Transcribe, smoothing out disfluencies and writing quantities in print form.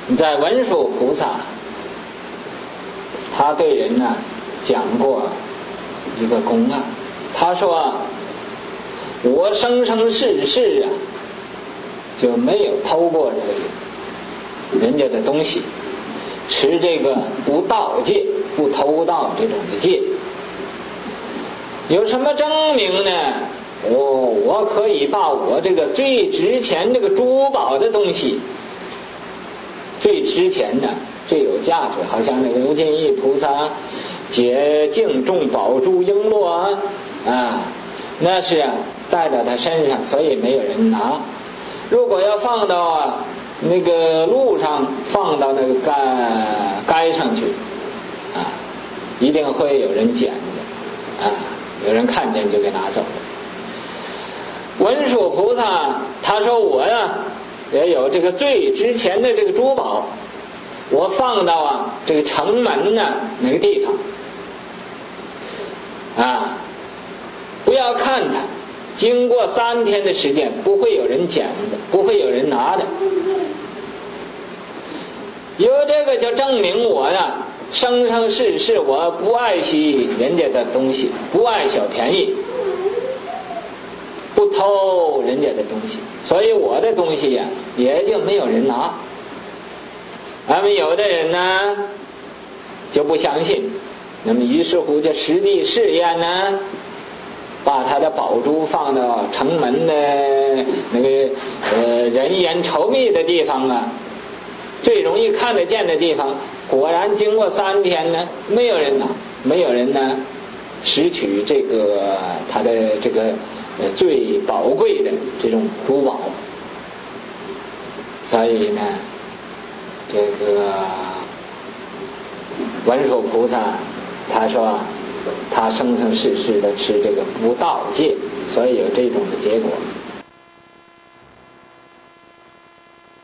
在文殊菩萨，他对人呢讲过一个公案，他说我生生世世啊就没有偷过人家的东西，持这个不盗戒、不偷盗这种的戒。有什么证明呢？我可以把我这个最值钱这个珠宝的东西，最值钱的、最有价值，好像那个无尽意菩萨解净众宝珠璎珞啊，那是带到他身上，所以没有人拿。如果要放到那个路上，放到那个街上去啊，一定会有人捡的啊，有人看见就给拿走了。文殊菩萨他说我呀也有这个最值钱的这个珠宝，我放到这个城门呢那个地方啊，不要看它，经过3天的时间不会有人捡的，不会有人拿的。有这个就证明我呀生生世世我不爱惜人家的东西，不爱小便宜，不偷人家的东西，所以我的东西呀也就没有人拿。那么有的人呢就不相信，那么于是乎就实地试验呢，把他的宝珠放到城门的那个人烟稠密的地方啊，最容易看得见的地方，果然经过3天呢，没有人拿，没有人呢拾取这个他的这个最宝贵的这种珠宝。所以呢，这个文殊菩萨他说他生生世世的持这个不盗戒，所以有这种的结果。